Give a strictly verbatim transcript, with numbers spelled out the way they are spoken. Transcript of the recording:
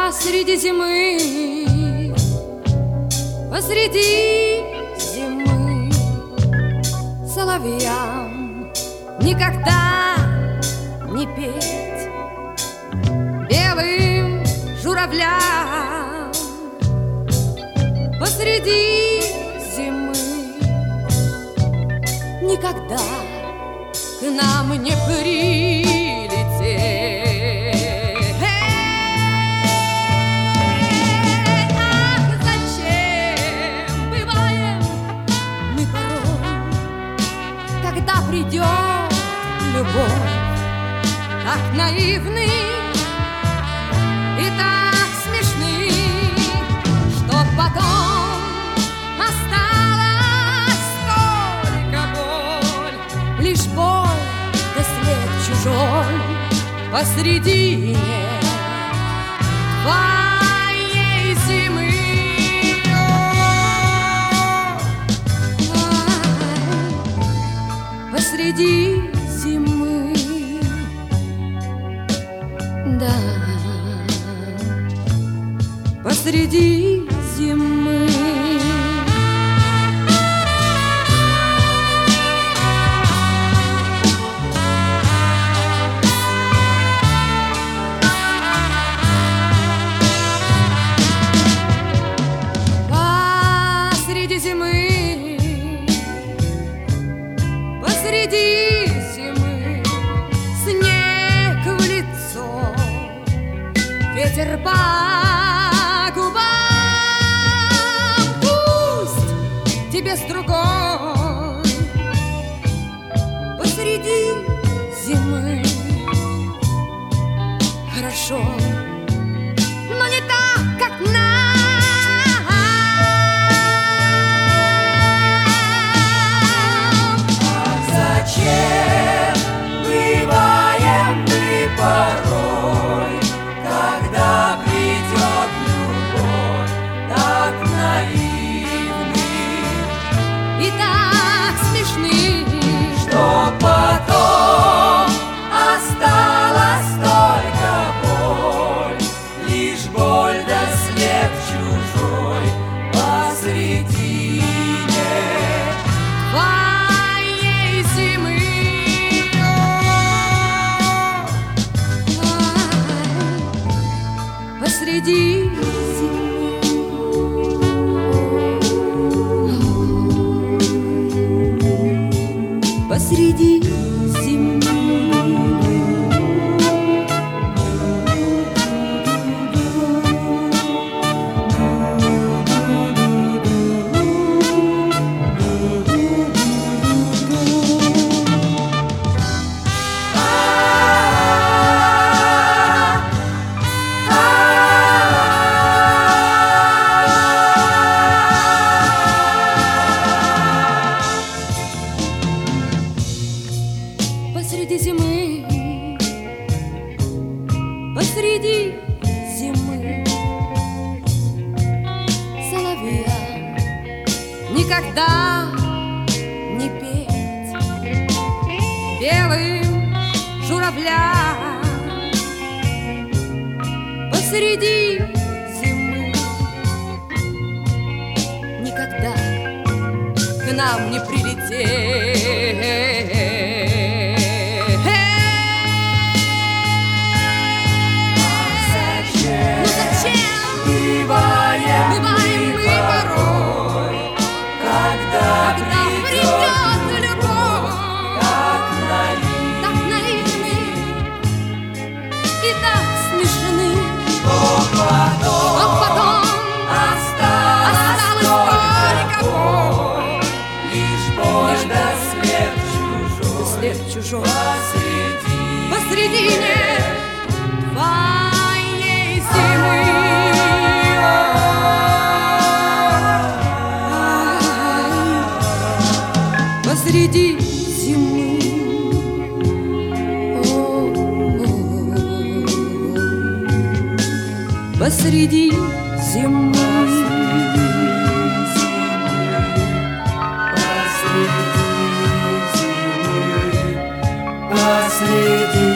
Посреди зимы, посреди зимы соловьям никогда не петь, белым журавлям посреди зимы никогда к нам не прилететь. Когда придет любовь, так наивны и так смешны, что потом осталась только боль, лишь боль да след чужой посредине твоей зимы. Посреди зимы, да, посреди зимы. Посреди зимы, посреди зимы снег в лицо, ветер по губам. Пусть тебе с другой посреди зимы хорошо, но не так, как нам. Зачем бываем мы порой, когда придет любовь, так наивны И так смешны, что потом осталась только боль, лишь боль да след чужой посредине твоей зимы. Посреди зимы, посреди зимы. Посреди зимы, посреди зимы соловьям никогда не петь, белым журавлям посреди зимы никогда к нам не прилететь. Бываем, Бываем мы порой, когда когда придет придет любовь, так наивны, так наивны и так смешны, что потом а потом осталась осталась только боль, лишь боль да след чужой след чужой посредине посредине твоей зимы. Посреди зимы, о-о-о. Посреди зимы, посреди зимы, посреди